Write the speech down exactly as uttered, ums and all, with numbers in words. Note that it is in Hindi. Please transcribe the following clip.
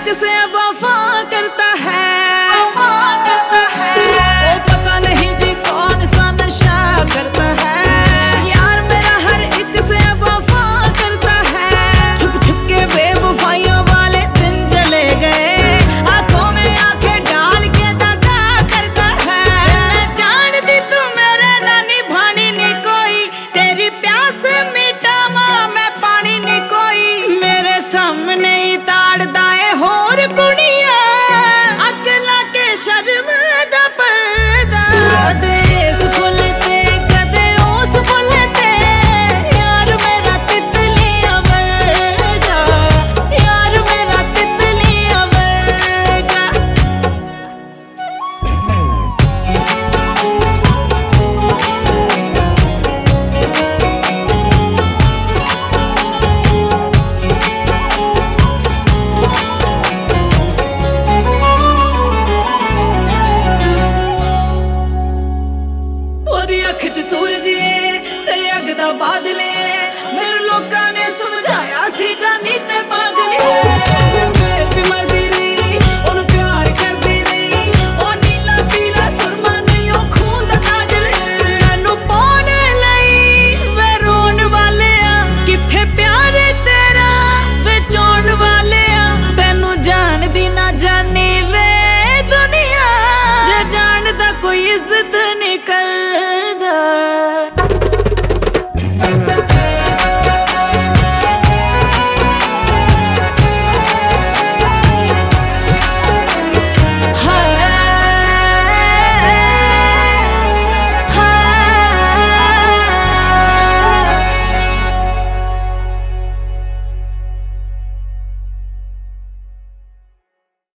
एक से वफा करता है, वफा करता है। ओ पता नहीं जी कौन सा नशा करता है, यार मेरा हर एक से वफा करता है। छुप छुप के बेवफाइयों वाले दिन चले गए, आंखों में आंखें डाल के दगा करता है। मैं जानती तू मेरे ना निभानी नी कोई, तेरी प्यास मिटावा मैं पानी नी कोई। मेरे सामने ही ताड़ दाए होर कुड़िया